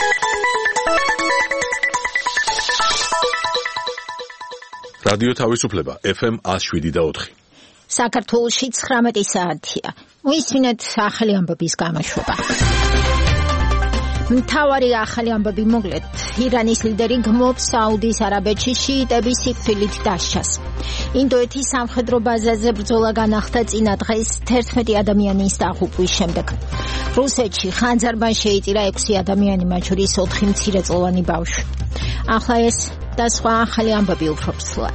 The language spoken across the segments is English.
რადიო თავისუფლება FM 107.4. საქართველოში 19 საათია. მოისმინეთ ახალი ამბების გამოშვება. მთავარი ახალი ამბები მოგლეთ. ირანის ლიდერი გმობს საუდის არაბეთში შიიტების სიკვდილით დასჯას. ინდოეთის სამხედრო ბაზაზე ბრძოლა განახლდა წინა დღეს 11 ადამიანის დაღუპვის შემდეგ. რუსეთში ხანძარმა შეიწირა 6 ადამიანი, მათ შორის 4 მცირეწლოვანი ბავშვი. ახლა ეს და სხვა ახალი ამბები უფრო ფსლად.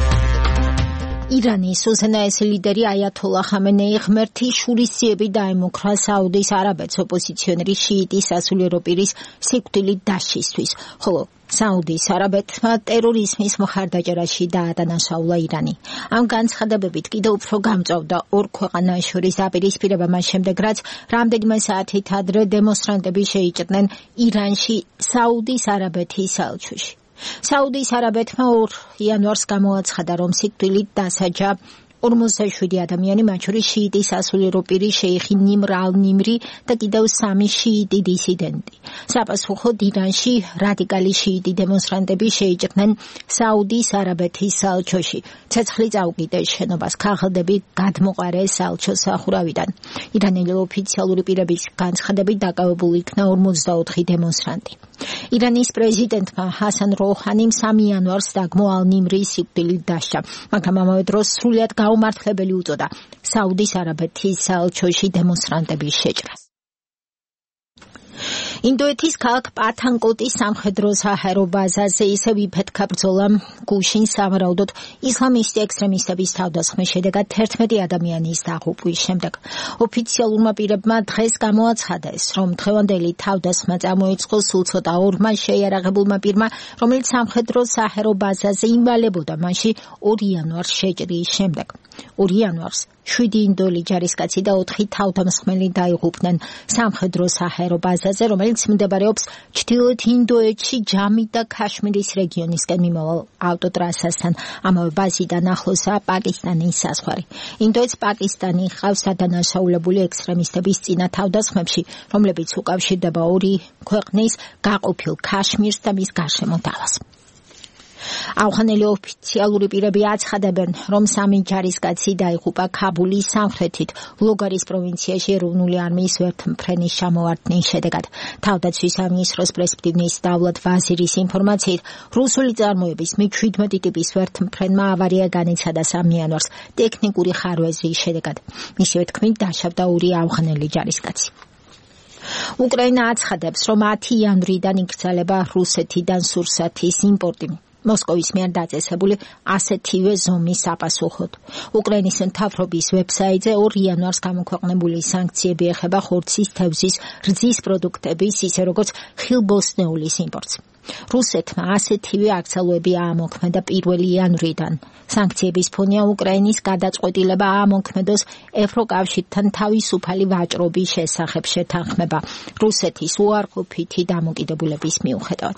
ირანის უზენაესი ლიდერი აიათოლა ხამენეი ღმერთი შურისძიებით დაემუქრა საუდის არაბეთს ოპოზიციონერი შიიტის სასულიერო პირის სიკვდილით დასჯისთვის, ხოლო საუდის არაბეთმა ტერორიზმის მხარდაჭერაში დაადანაშაულა ირანი. ამ განცხადებებით კიდევ უფრო გამწვავდა ორ ქვეყანას შორის დაპირისპირება მას შემდეგ, რაც რამდენიმე საათით ადრე დემონსტრანტები შეიჭრნენ ირანში საუდის არაბეთის საელჩოში. საუდის არაბეთმა 2 იანვარს გამოაცხადა, რომ სიკვდილით დასაჯა 47 ადამიანი, მათ შორის შიიტის სასულიერო პირი შეიხი ნიმრ ალ-ნიმრი და კიდევ 3 შიიტი დისიდენტი. საპასუხოდ ირანში რადიკალი შიიტი დემონსტრანტები შეიჭრნენ საუდის არაბეთის საელჩოში. ცეცხლი წაუკიდეს შენობას, ქაღალდები გადმოყარეს საელჩოს სახურავიდან. ირანელი ოფიციალური პირების განცხადებით დაკავებული იქნა 44 დემონსტრანტი. ირანის პრეზიდენტმა ჰასან როჰანიმ 3 იანვარს დაგმო ალ-ნიმრის სიკვდილით დასჯა, მაგრამ ამავე დროს სრულიად გაუმართლებელი უწოდა საუდის არაბეთის საელჩოში დემონსტრანტების შეჭრას. ინდოეთის ქალაქ პათანკოტის სამხედრო საჰაერო ბაზაზე ისევ იფეთქა ბრძოლა გუშინ სავარაუდოდ ისლამისტი ექსტრემისტების თავდასხმის შედეგად 11 ადამიანის დაღუპვის შემდეგ. ოფიციალურმა პირებმა დღეს გამოაცხადეს, რომ დღევანდელი თავდასხმა წამოიწყო სულ ცოტა ორმა შეიარაღებულმა პირმა, რომელიც სამხედრო საჰაერო ბაზაზე იმალებოდა მაშინ 2 იანვარს შეჭრის შემდეგ. 2 იანვარს 7 ინდოელი ჯარისკაცი და 4 თავდამსხმელი დაიღუპნენ სამხედრო საჰაერო ბაზაზე, რომელიც მდებარეობს ჩრდილოეთ ინდოეთში ჯამი და ქაშმირის რეგიონისკენ მიმავალ ავტოტრასასთან. ამავე ბაზიდან ახლოსაა პაკისტანის საზღვარი. ინდოეთს პაკისტანი ჰყავს სადანაშაულებული ექსტრემისტების წინა თავდასხმებში, რომლებიც უკავშირდება 2 ქვეყნის გაყოფილ ქაშმირს და მის გარშემო დალას. ავღანელი ოფიციალური პირები აცხადებენ, რომ 3 ჯარისკაცი დაიღუპა ქაბულის სამხრეთით, ლოგარის პროვინციაში ეროვნული არმიის ვერთმფრენის ჩამოვარდნის შედეგად. თავდაცვის სამინისტროს პრესპტივნის დავლად ვაზირის ინფორმაციით, რუსული წარმოების Mi-17 ტიპის ვერთმფრენმა ავარია განიცადა 3 იანვარს ტექნიკური ხარვეზის შედეგად. მისივე თქმით, დაშავდა 2 ავღანელი ჯარისკაცი. უკრაინა აცხადებს, რომ 10 იანვრიდან იკრძალება რუსეთიდან სურსათის იმპორტი. მოსკოვის მიერ დაწესებული ასეთივე ზომის საპასუხოდ. უკრაინის მთავრობის ვებსაიტზე 2 იანვარს გამოქვეყნებული სანქციები ეხება ხორცის, თევზის, რძის პროდუქტების, ისე როგორც ხილბოსტნეულის იმპორტს. რუსეთმა ასეთივე აკრძალვები აამოქმედა 1 იანვრიდან. სანქციების ფონია უკრაინის გადაწყვეტილება აამოქმედოს ევროკავშირთან თავისუფალი ვაჭრობის შესახებ შეთანხმება რუსეთის უარყოფითი დამოკიდებულების მიუხედავად.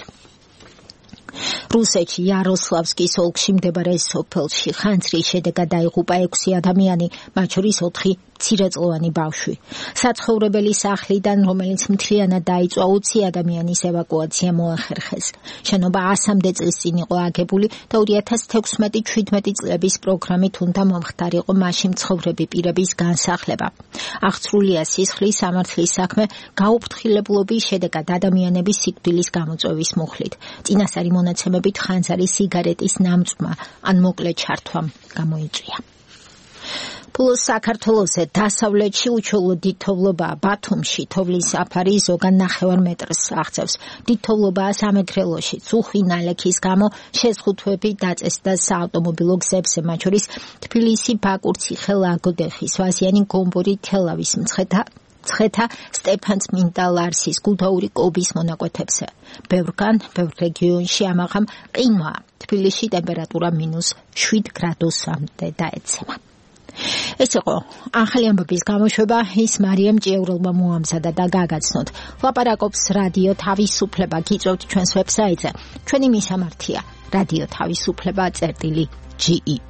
რუსეთში იაროსლავსკის ოლქში მდებარე სოფელში ხანძრის შედეგად დაიღუპა 6 ადამიანი, მათ შორის 4 მცირეწლოვანი ბავშვი. საცხოვრებელი სახლიდან, რომელიც მთლიანად დაიწვა, 20 ადამიანის ევაკუაცია მოახერხეს. შენობა 100-მდე წლის წინ იყო აგებული და 2016-17 წლების პროგრამით უნდა მომხდარიყო მასში მცხოვრები პირების განსახლება. აღწრულია სისხლის სამართლის საქმე გაუფრთხილებლობის შედეგად ადამიანების სიკვდილის გამოწვევის მუხლით. წინასწარი მონაცემებით ხანძარი სიგარეტის ნამწვმა ან მოკლე ჩართვამ გამოიწვია. Plus საქართველოსზე დასავლეთში უჩვეულო დიდთოვლობაა. ბათუმში თოვლის საფარი ზოგან 9 მეტრს აღწევს. დიდთოვლობაა სამეგრელოში. წუხი ნალექის გამო შეზღუდვები დაწესდა საავტომობილო გზებზე, მათ შორის თბილისი, ბაკურ, ციხე, ლაგოდეხის, ვაზიანი, გომბორი, თელავის, მცხეთა, სტეფანწმინდა, ლარსის, გუდაური, კობის მონაკვეთებზე. ბევრ რეგიონში ამაღამ ყინვაა. თბილისში ტემპერატურა -7 გრადუსამდე დაეცემა. ეს იყო ახალი ამბების გამოშვება. ის მარიამ ჭიეურელმა მოამზადა და გაგაცნოთ. ლაპარაკობს რადიო თავისუფლება. გიწევთ ჩვენს ვებსაიტზე. ჩვენი მისამართია რადიო თავისუფლება.ge.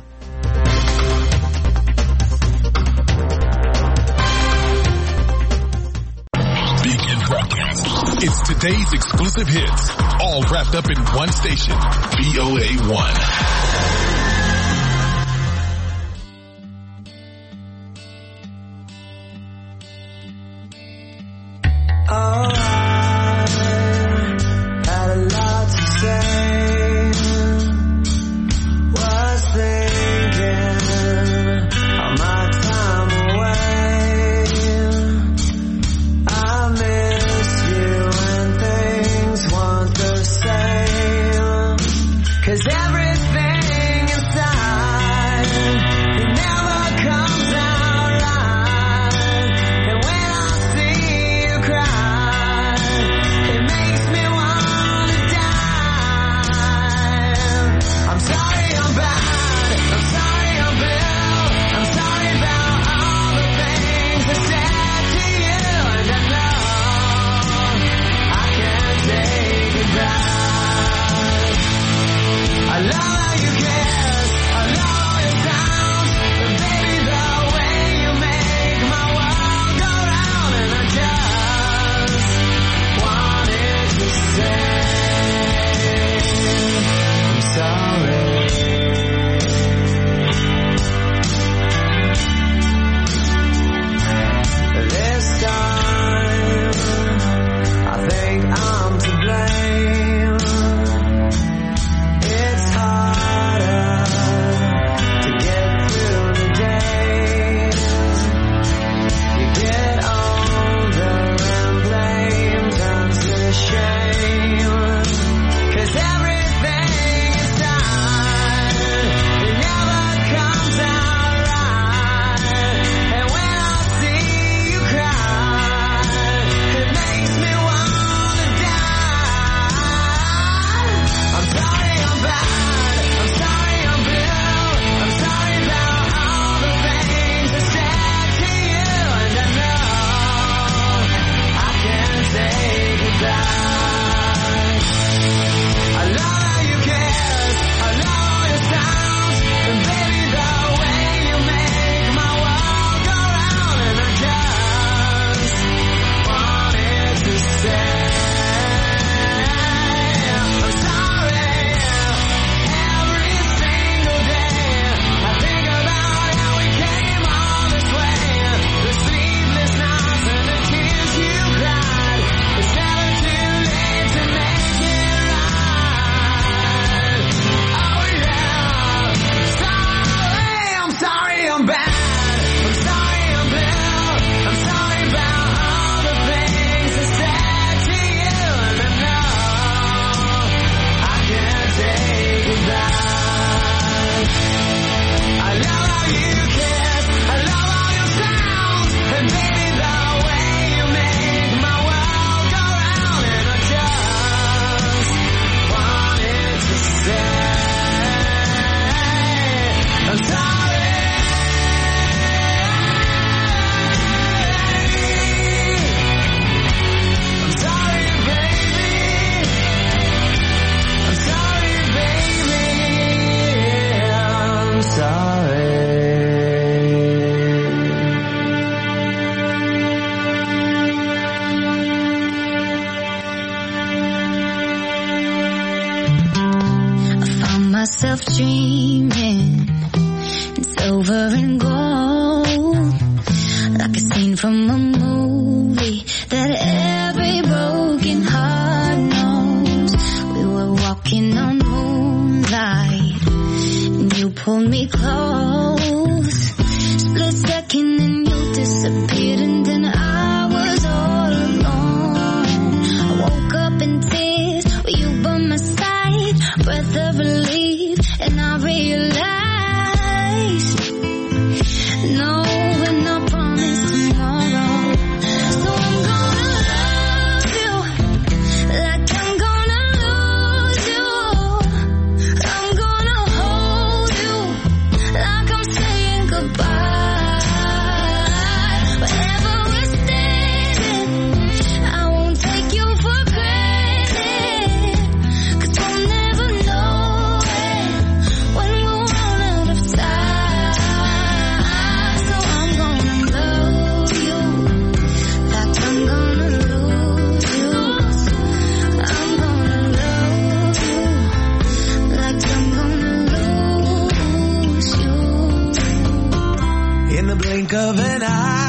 broadcast. It's today's exclusive hits, all wrapped up in one station, VOA1. Myself dreaming in silver and gold, like a scene from a movie that every broken heart knows. We were walking on moonlight and you pulled me close. Split second and you disappeared, and then I was all alone. I woke up in tears with you by my side, breath of relief, and I realized, no, we're not promised tomorrow. So I'm gonna love you like I'm gonna lose you. I'm gonna hold you blink of an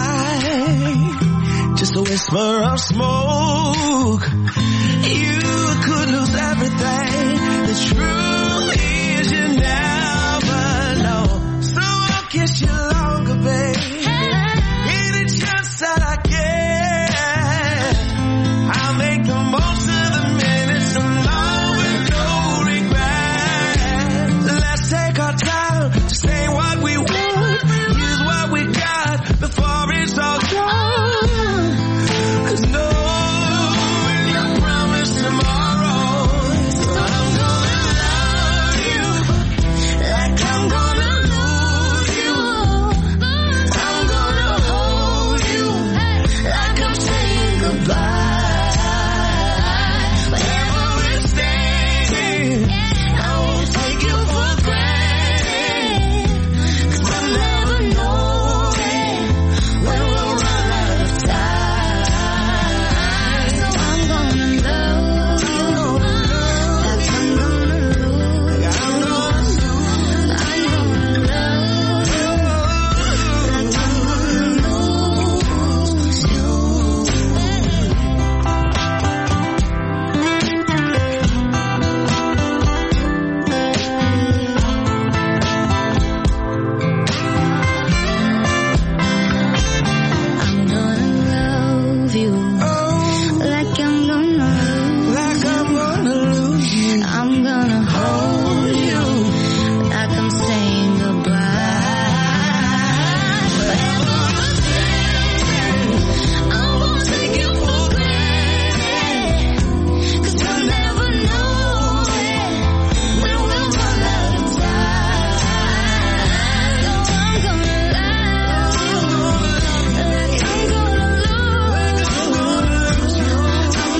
eye, just a whisper of smoke. You could lose everything. The truth is you never know. So I'll kiss you longer, babe. Any chance that I get, I'll make the most of the minutes alone with no regret. Let's take our time to say what we want, use what we got before it's all gone. 'Cause no one promised tomorrow, but I'm gonna love you like I'm gonna lose you. I'm gonna hold you like I'm saying goodbye. Wherever we're staying, I won't take you for granted. 'Cause we'll never know when we'll run out of time. So I'm gonna love you like I'm gonna lose. I'm gonna love you like I'm gonna lose you. I'm gonna love you like I'm gonna lose you. I'm gonna hold you like I'm saying goodbye. Wherever we're staying, I won't take you for granted. 'Cause we'll never know when we'll run out of time. So I'm gonna love you like I'm gonna lose you. I'm gonna love you like I'm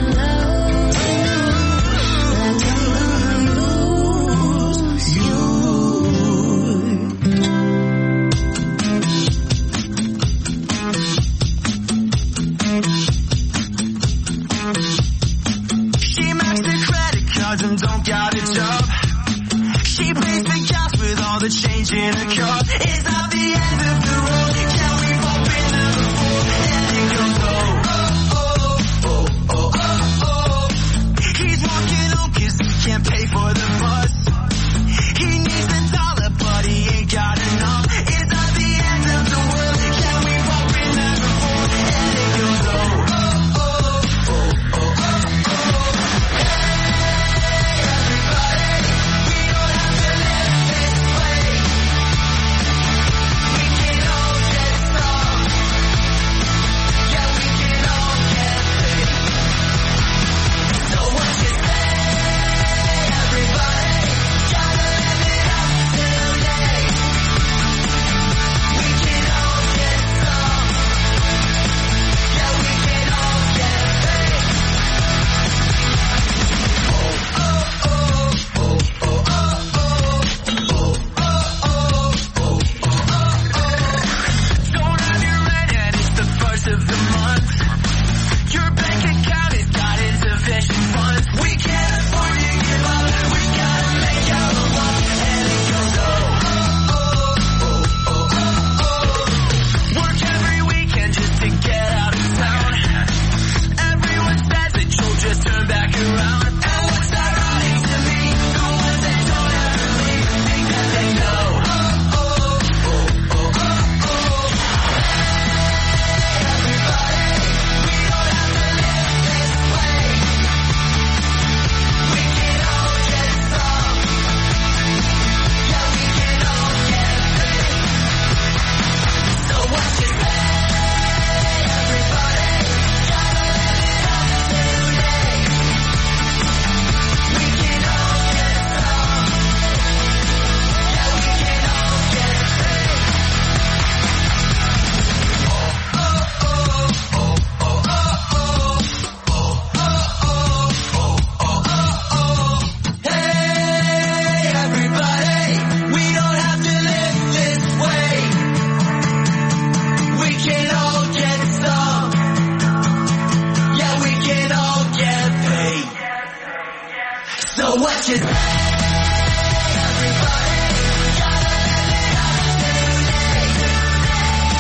gonna lose you. She maxed the credit cards and don't got a job. She pays the gas with all the change in her car. It's not the end of the road. Can we bump into the floor? And it goes oh. He's walking home 'cause he can't pay for the bus. He needs the dollar but he ain't got enough. It's not the end of the world. Can we bump into the floor? And it goes Don't have your rent and it's the first of the month. Your bank account has got insufficient funds. We can't afford to give up. We gotta make out a lot. And it goes Work every weekend just to get out of town. Everyone says that you'll just turn back around. And what's ironic to me, the ones that don't ever leave think that they know. what you say. Everybody, gotta let it out today.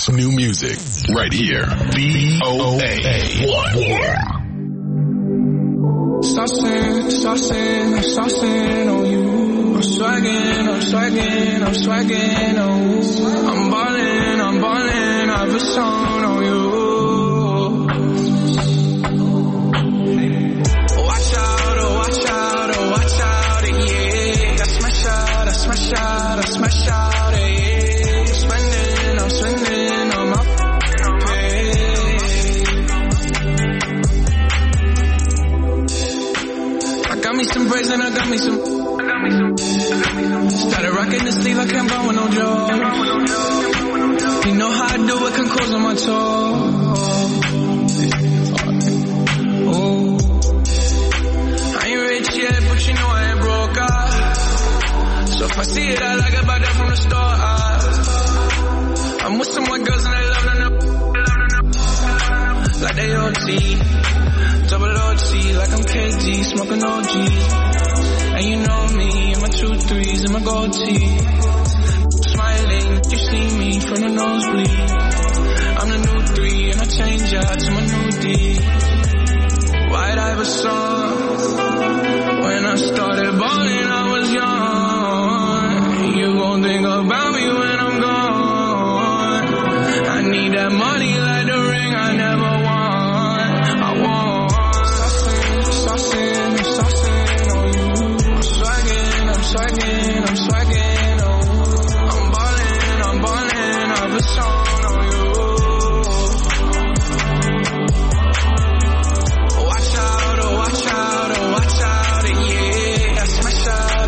best new music right here. VOA 1. Saucing on you. I'm swagging on you. I'm ballin', I've a song on you. Watch out, yeah. I smash out, yeah. I'm spending on my pay. I got me some braids and I got me some. Started rocking the sleeve, I can't buy with no job. You know how I do it, can close on my toe. Oh, I ain't rich yet, but you know I ain't broke. So if I see it, I like it, buy that from the store. I'm with some white girls and they love them like they OT, double OT, like I'm KG, smoking OGs. And you know me, and my 2-3s and my gold teeth. Smiling, you see me from the nosebleed. I'm the new 3 and I change out to my new D. White Iverson. When I started balling, I was young. You gon' think about me when I'm gone. I need that money like the ring I never won. I want saucing on you. I'm swagging, oh. I'm ballin', I've a song on you. Watch out, yeah. I smash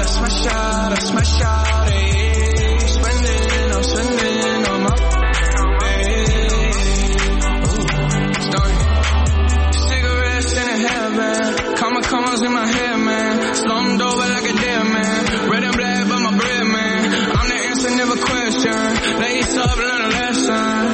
out, yeah. I'm spending on my pay. Starting cigarettes in the hair, man. Commas in my hair, man. Slumped over like a dead man. Red and black, but my bread, man. I'm the answer, never question. Lace up, learn a lesson.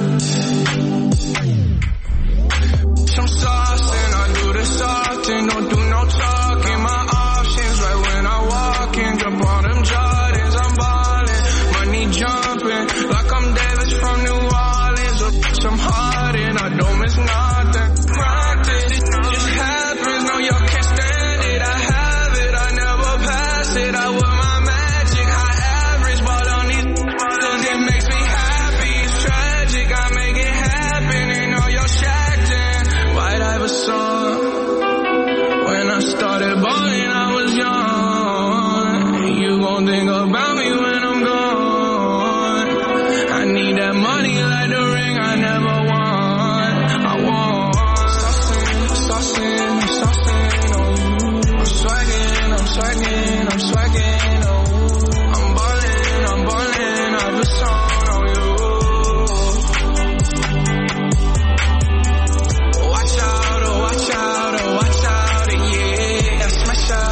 Some saucing, I do this often. Don't do no talking. My options, right when I walk in. Jump on them Jordans, I'm ballin'. Money jumping, like I'm Davis from New Orleans. Or some Harden, I don't miss nothing. Practice, it just happens. No, y'all can't stand it. I have it, I never pass it. I with my magic, high average, but on these it makes me happy. It's tragic, I make it happen. Ain't no y'all shacked in. White Iverson. When I started balling, I was young. You gon' think about me when I'm gone. I need that money like the ring I never won. I want saucing on you. I'm swagging, oh. I'm ballin', I've a song on you. Watch out, yeah. I smash out,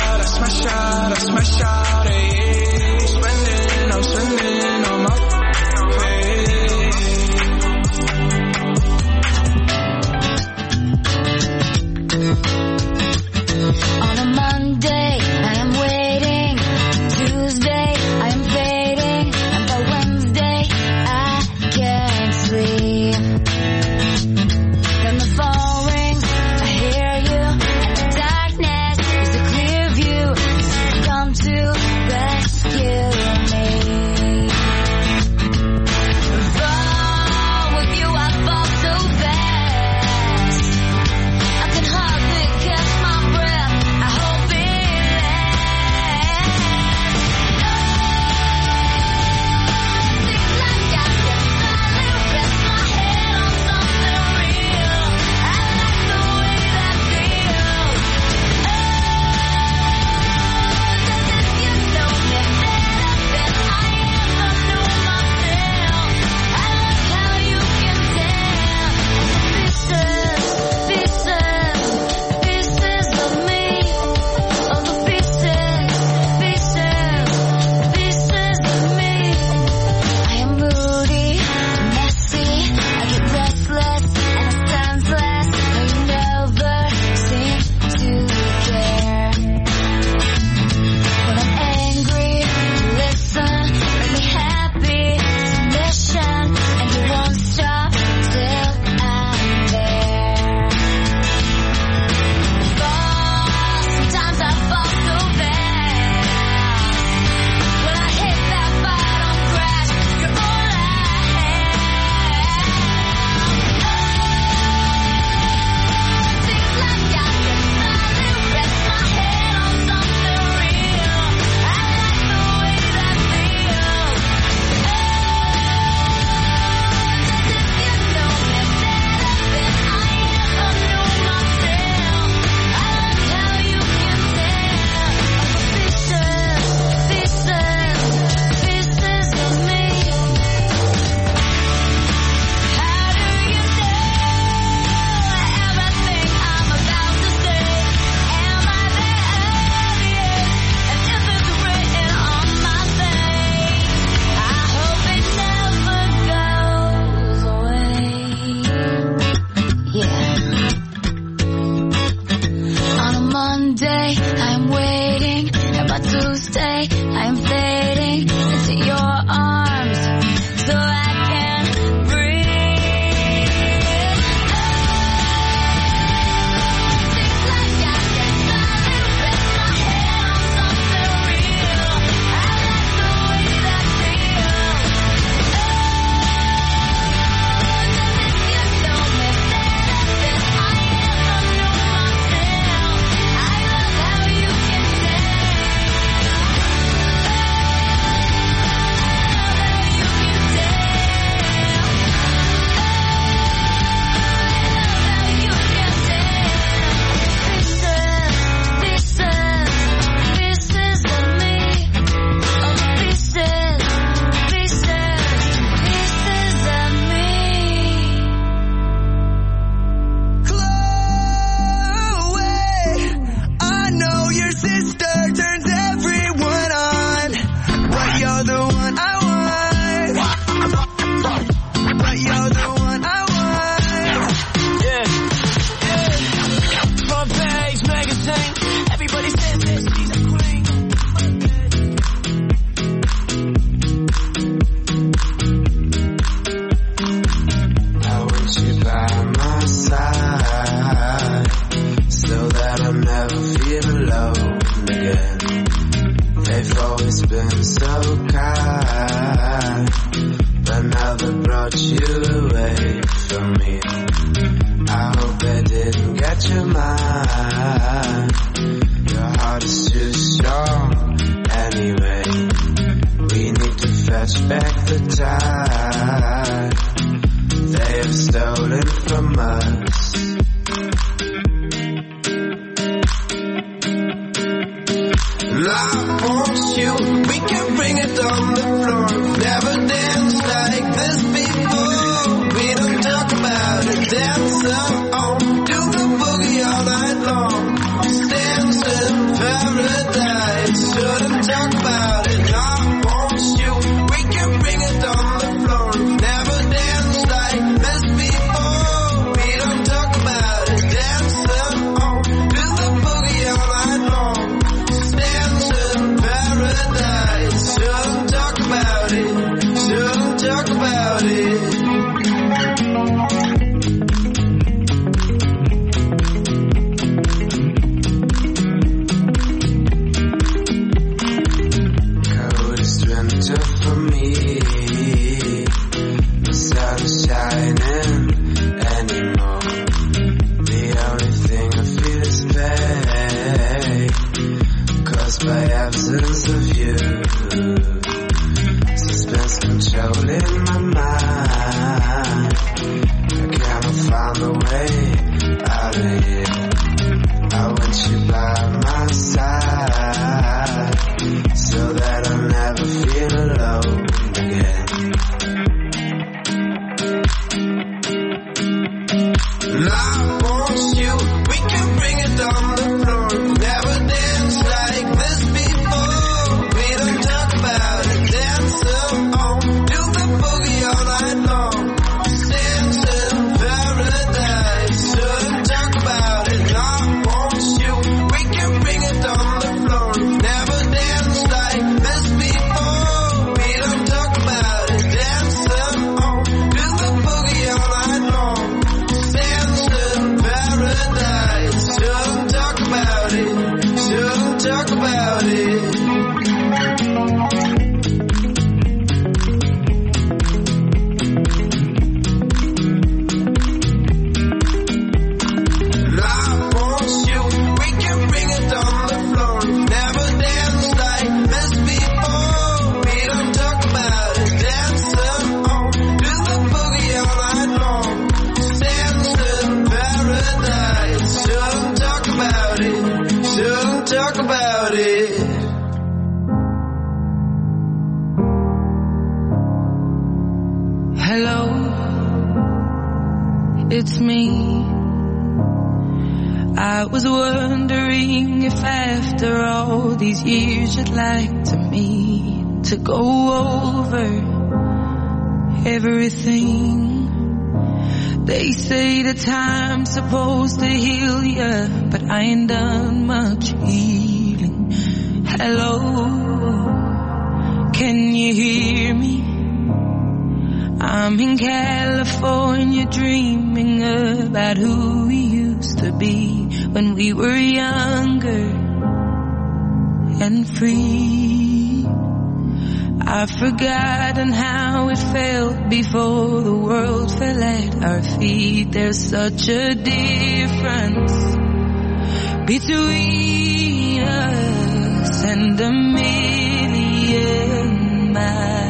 long day, I'm waiting, about to stay, I'm fading into your arms, so I can breathe. Seems like I can finally rest my head on something real. I like the way that feels. If you told me that I never knew myself, I love how you can it's me. I was wondering if after all these years you'd like to me to go over everything. They say that time's supposed to heal ya, but I ain't done much healing. Hello, can you hear me? I'm in California dreaming about who we used to be when we were younger and free. I've forgotten how it felt before the world fell at our feet. There's such a difference between us and a million miles.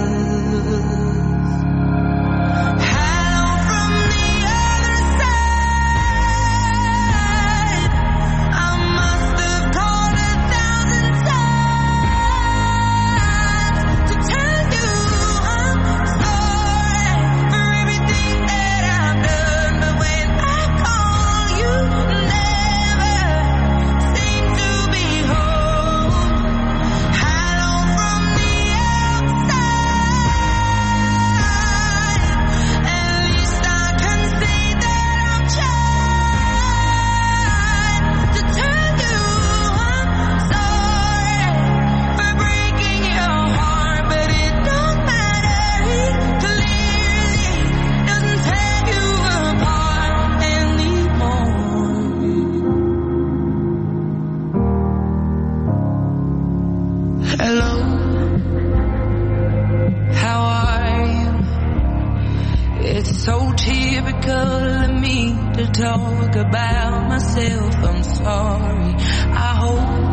Talk about myself, I'm sorry. I hope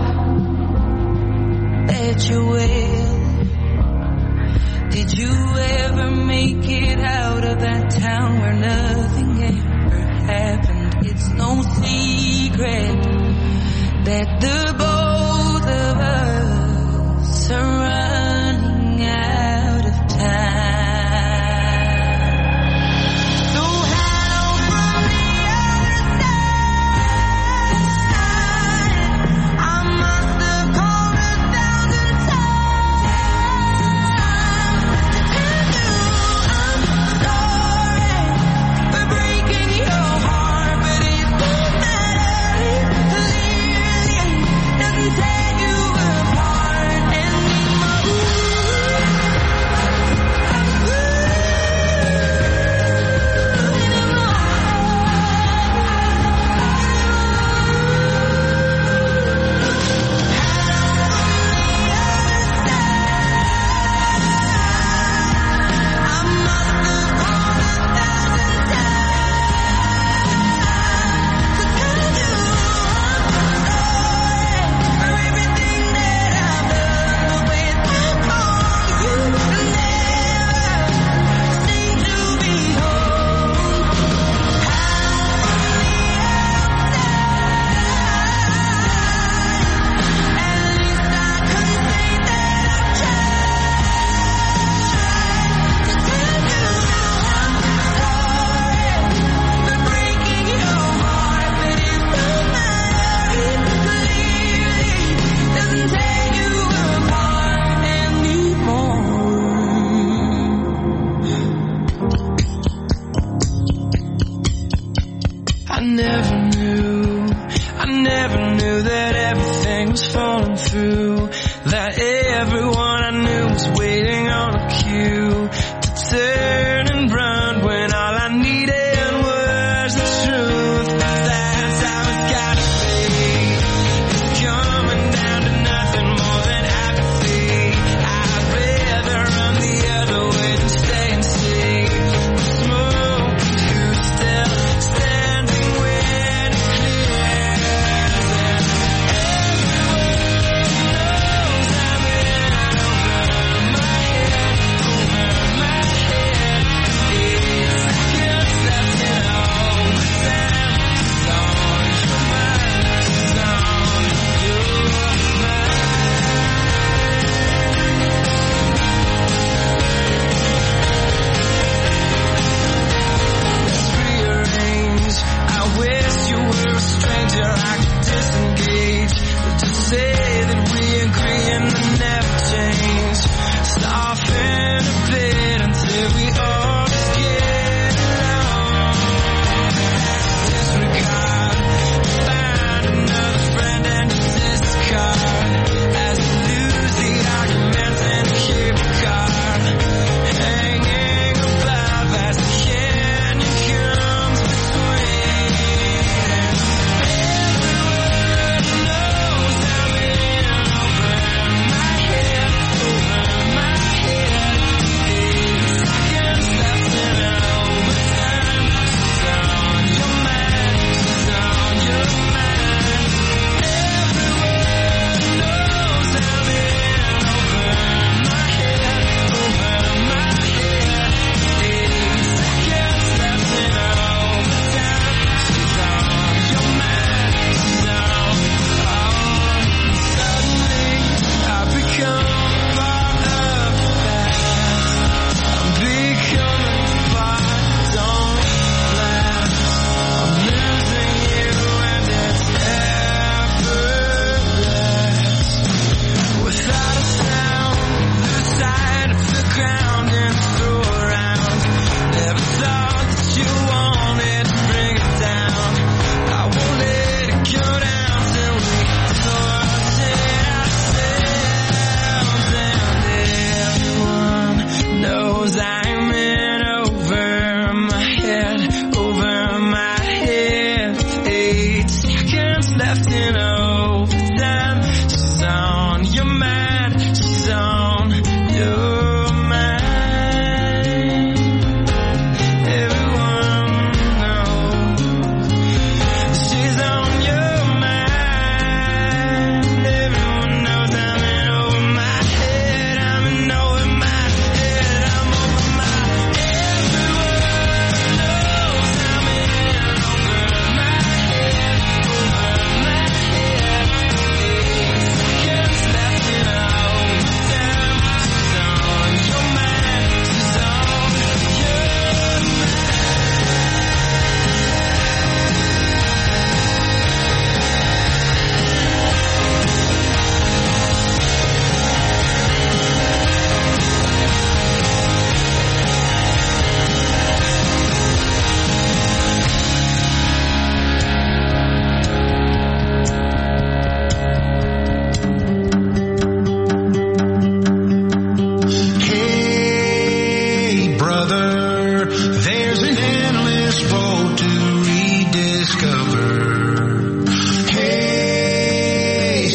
that you're well. Did you ever make it out of that town where nothing ever happened? It's no secret that the both of us are running out of time. No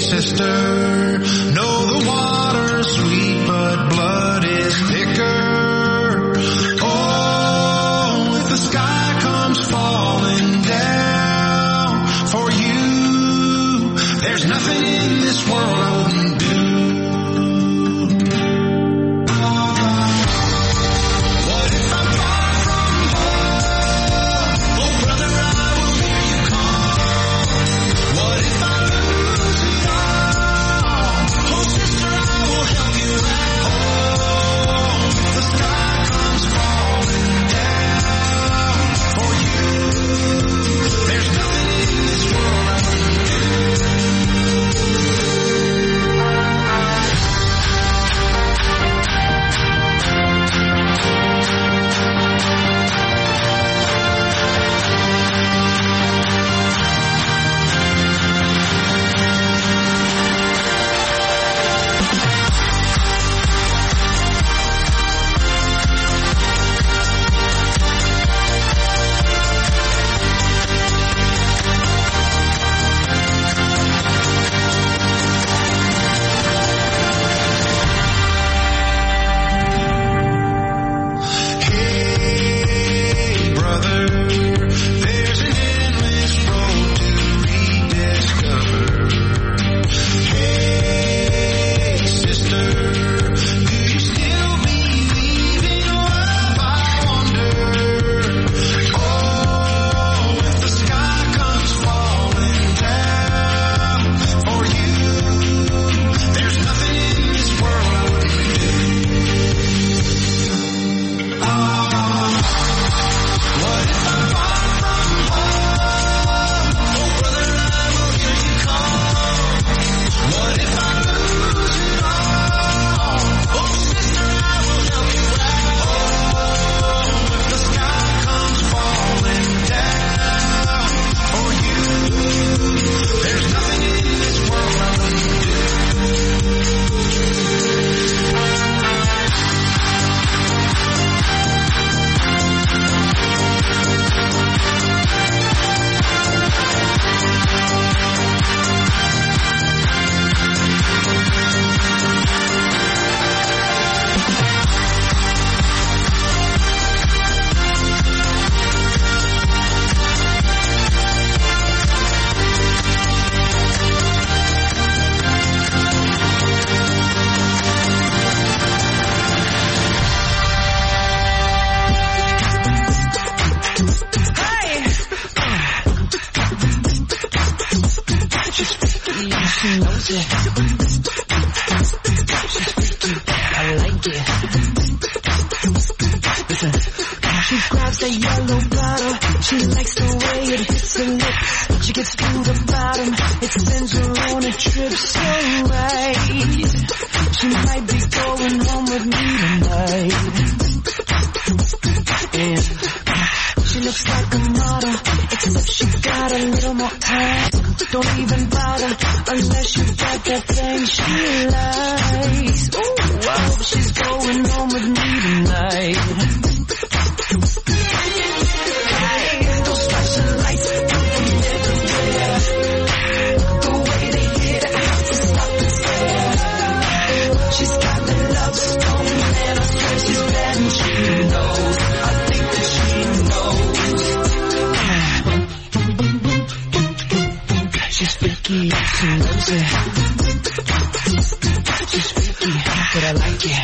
sister. Know the water's sweet, but blood is thicker. Oh, if the sky comes falling down for you, there's nothing in this world I wouldn't do. What if I'm far from home? Oh, brother, I will hear you call. What if I lose it all? Oh, sister, I will help you at home. If the sky comes falling down for you, there's nothing in this world I wouldn't do. Hey, brother, there's an endless road to rediscover. Hey, sister, do you still believe in love? I wonder. Oh, if the sky comes falling down for you, there's nothing in this world I wouldn't do. What if I'm far from home? Oh, brother, I will hear you call. What if I lose it all? Oh, sister, I will help you at home. If the sky comes falling down for you, there's nothing in this world I wouldn't do. She knows it. She's freaky, I like it. Listen. She grabs that yellow bottle. She likes the way it hits her lips. She gets through the bottom. It sends her on a trip so right. She might be going home with me tonight. And she looks like a model, except she got a little more time. Don't even bother unless you got that thing she likes. Oh, I hope she's going home with me tonight. Hey, those flashing lights come from everywhere. The way they hit, I have to stop and stare. She's got the love stone, and I swear she's bad and she knows. I think that she knows. She's freaky, she knows it. She's freaky, but I like it.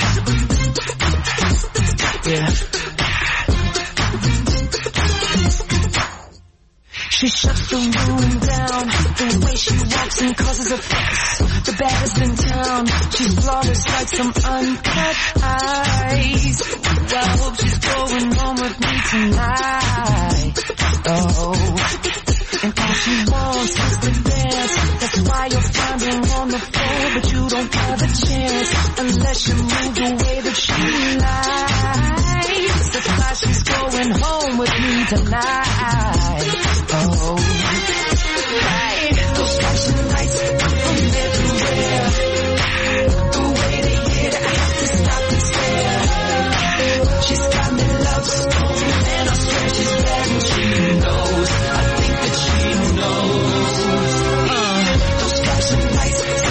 Yeah. She shuts the room down. The way she walks and causes a fuss. The baddest in town. She's flawless like some uncut eyes. I hope she's going home with me tonight. Oh. And all she wants is to dance. That's why you'll find her on the floor, but you don't have a chance unless you move the way that she likes. That's why she's going home with me tonight. Oh, hey, those flashing lights come from everywhere. The way they hit, I have to stop and stare. She's got me love stone, and I swear she's bad and she knows. I think that she knows. Those flashing lights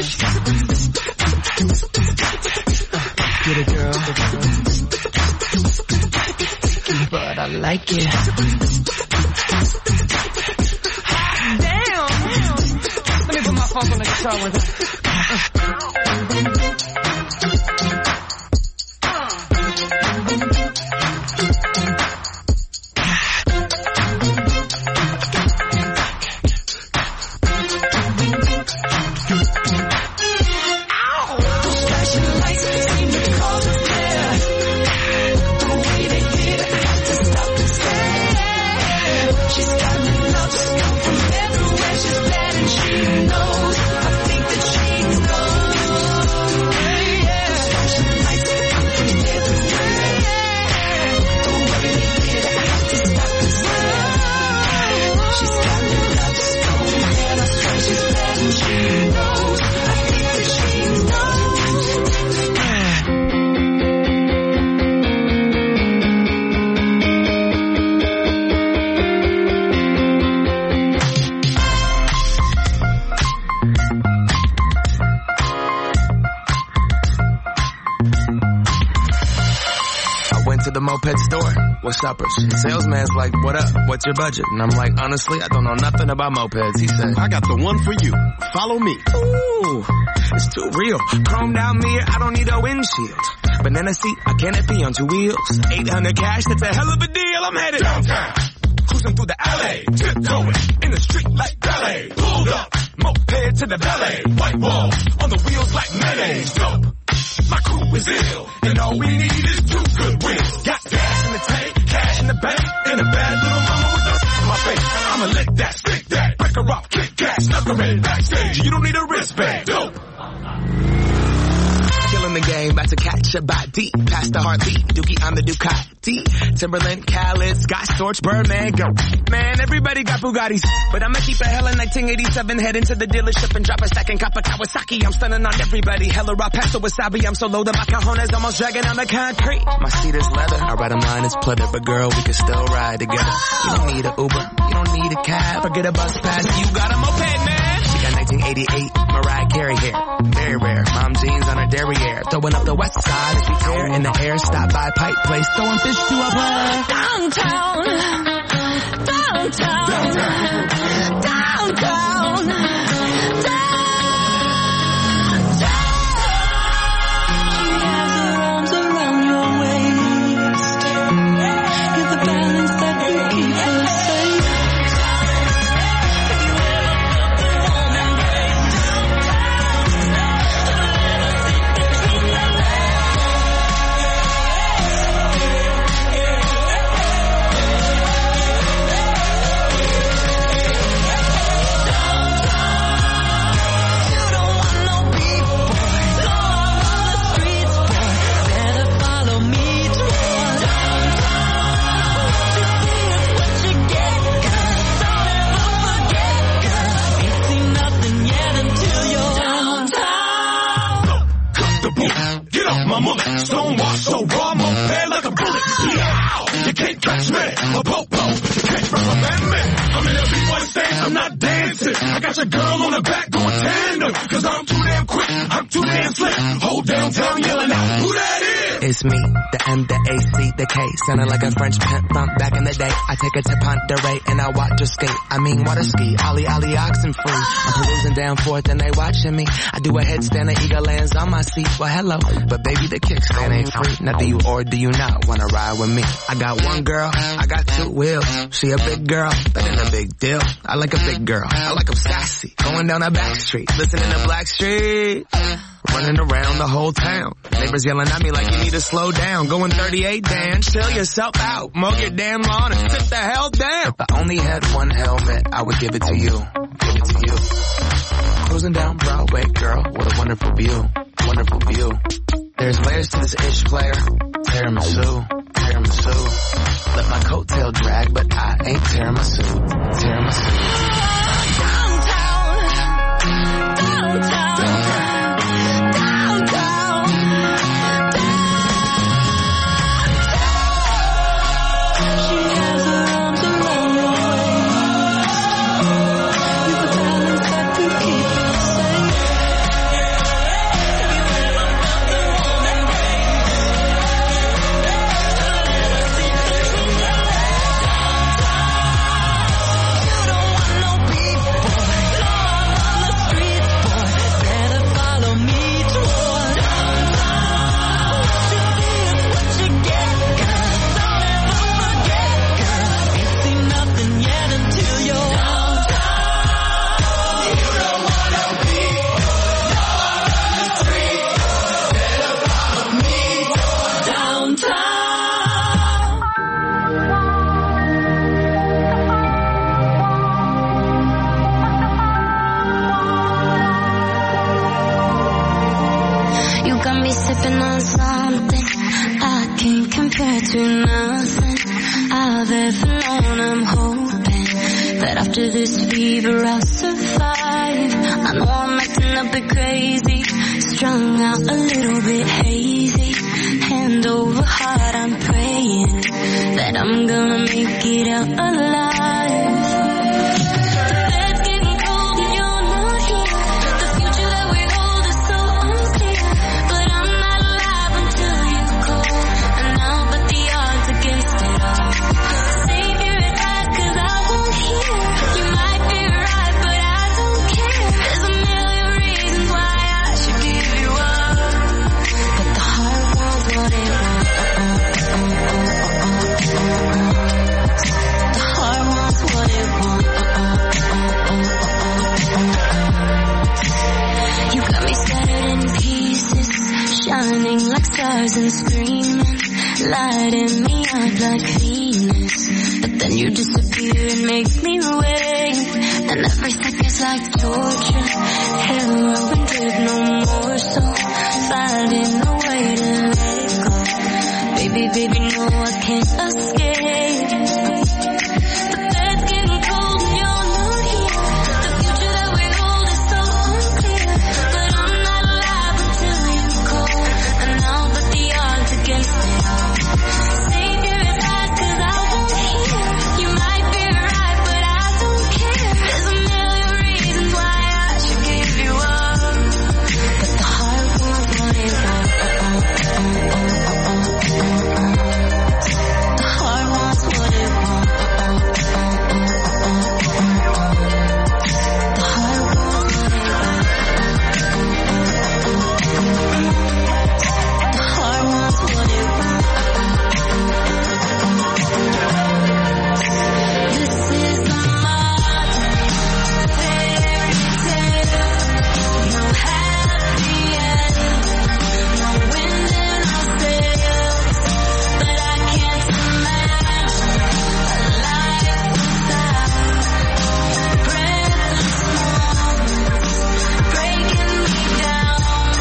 Get it, girl. But I like it. Damn. Let me put my funk on the guitar one time. Moped store, what's uppers? Salesman's like, what up? What's your budget? And I'm like, honestly, I don't know nothing about mopeds. He said, I got the one for you. Follow me. Ooh, it's too real. Chrome down mirror, I don't need a windshield. Banana seat, a canopy on 2 wheels. 800 cash, that's a hell of a deal. I'm headed downtown, cruising through the alley, tiptoeing in the street like ballet. Pulled up, moped to the ballet. White walls on the wheels like mayonnaise. Dope. My crew is ill, and all we need is 2 good wins. Got gas in the tank, cash in the bank, and a bad little mama with a in my face. I'ma lick that, stick that, break her off, kick gas, knucklehead backstage. You don't need a wristband, dope. Killing the game, about to catch a body. Past the heartbeat, Dookie, I'm the Ducati. Timberland, Khaled, Scott Storch, Birdman, go. Man, everybody got Bugattis. But I'ma keep a hella 1987, head into the dealership and drop a stack and cop a Kawasaki. I'm stunning on everybody, hella raw pasta wasabi. I'm so low that my cajones almost dragging on the concrete. My seat is leather, I ride a line, it's pleather. But girl, we can still ride together. You don't need an Uber, you don't need a cab. Forget a bus pass, you got a moped, man. She got 1988, Mariah Carey hair. Very rare, mom jeans on her derriere. Throwing up the west side as we tear in the air. Stop by Pipe Place, throwing fish to a bar. Downtown, downtown, downtown, downtown. She has her arms around your waist. You're the balance that will keep her safe. Stonewash, so raw, moped like a bullet. Yow! You can't catch me, a popo. You can't represent me. I'm in a B-boy stage, I'm not dancing. I got your girl on the back going tandem. Cause I'm too damn quick, I'm too damn slick. Whole downtown yelling out, who that is? It's me, the M, the AC, the K. Sounding like a French pimp bump back in the day. I take her to Ponderay and I watch her skate. I mean water ski, ollie, oxen free. I'm perusing down 4th and they watching me. I do a headstand, the eagle lands on my seat. Well, hello, but baby, the kickstand ain't free. Now do you or do you not wanna ride with me? I got one girl, I got 2 wheels. She a big girl, that ain't a big deal. I like a big girl, I like 'em sassy. Going down a back street, listening to Black Street. Running around the whole town. Neighbors yelling at me like you need to slow down. Going 38, Dan, chill yourself out. Mow your damn lawn and sit the hell down. If I only had one helmet, I would give it to you. Give it to you. Cruising down Broadway, girl, what a wonderful view. Wonderful view. There's layers to this ish player. Tiramisu, tiramisu. Let my coattail drag, but I ain't tiramisu. Tiramisu. Downtown, downtown. me sipping on something I can't compare to nothing I've ever known. I'm hoping that after this fever I'll survive. I know I'm acting a bit crazy, strung out a little bit hazy. Hand over heart, I'm praying that I'm gonna make it out alive. Shining like stars and screaming, lighting me up like Venus. But then you disappear and make me wait, and every second's like torture. Heroin drip no more, so finding a way to let it go. Baby, baby, no, I can't escape. The bed's getting cold and you're not here. The future that we hold is so unclear, but I'm not alive until you call. And now that the odds against it all, save your eyes 'cause I won't hear. You might be right, but I don't care. There's a million reasons why I should give you up, but the heart wants what it wants. The heart wants what it wants. The heart wants what it wants. The heart wants what it wants. This is the modern fairy tale. No happy end, no wind in our sails. But I can't imagine a life without presence moments breaking me down.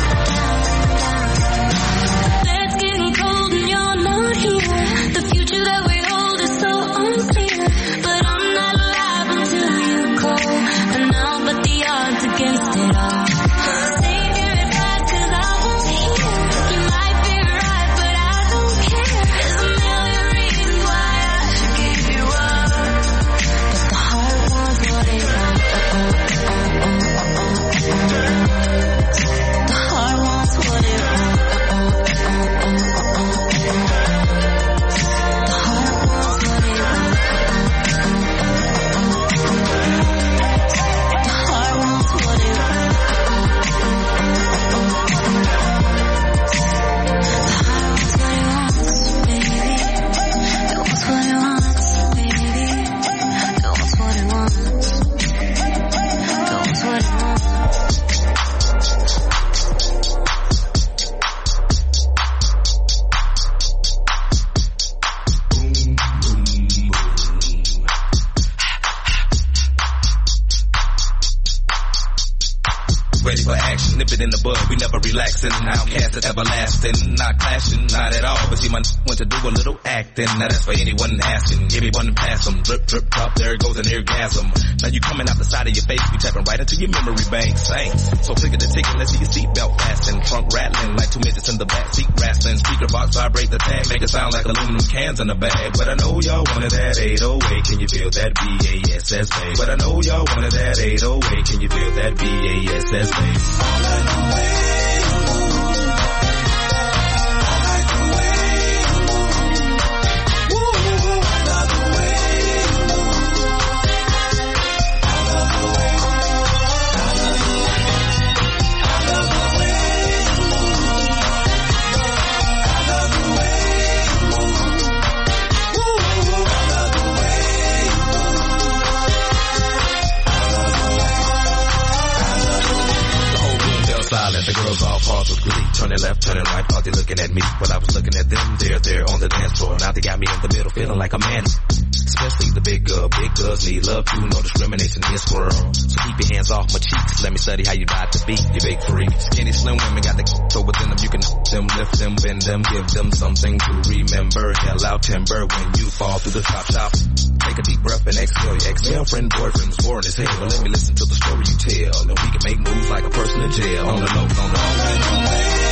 The bed's getting cold and you're not here. The future that we hold is so unclear, but I'm not alive until you call. And now but the odds against it all, save your advice 'cause I won't hear. You might be right, but I don't care. There's a million reasons why I should give you up, but the heart wants what it wants. The heart wants what it wants. The heart wants what it wants. The heart wants what it wants. The heart wants what it wants, baby. It wants what it wants, baby. It wants what it wants. It wants what it wants. Ready for action, nip it in the bud, we never relaxing. Outcast is everlasting, not clashing, not at all. But see, my went to do a little acting. Now that's for anyone asking. Everyone pass them, drip, drip, drop, there goes an orgasm. Now you coming out the side of your face, you tapping right into your memory bank. Thanks. So click at the ticket, let's see your seatbelt fasten. Trunk rattling like 2 midgets in the back seat wrestling. Speaker box vibrate the tag, make it sound like aluminum cans in the bag. But I know y'all wanted that 808, can you feel that BASS bass? But I know y'all wanted that 808, can you feel that BASS bass? The girls all paused with glee, turning left, turning right, thought they looking at me, but I was looking at them. They're on the dance floor, now they got me in the middle, feeling like a man. especially the big girls need love too, no discrimination in this world. So keep your hands off my cheeks, let me study how you ride the beat, you big freak. Skinny slim women got the so within them, you can them, lift them, bend them, give them something to remember. Hell out timber when you fall through the top shop. Take a deep breath and exhale. Your ex-girlfriend, boyfriend was born as hell. Well, let me listen to the story you tell. Then we can make moves like a person in jail. On the low, on the low.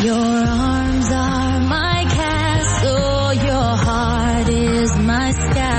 Your arms are my castle, your heart is my sky.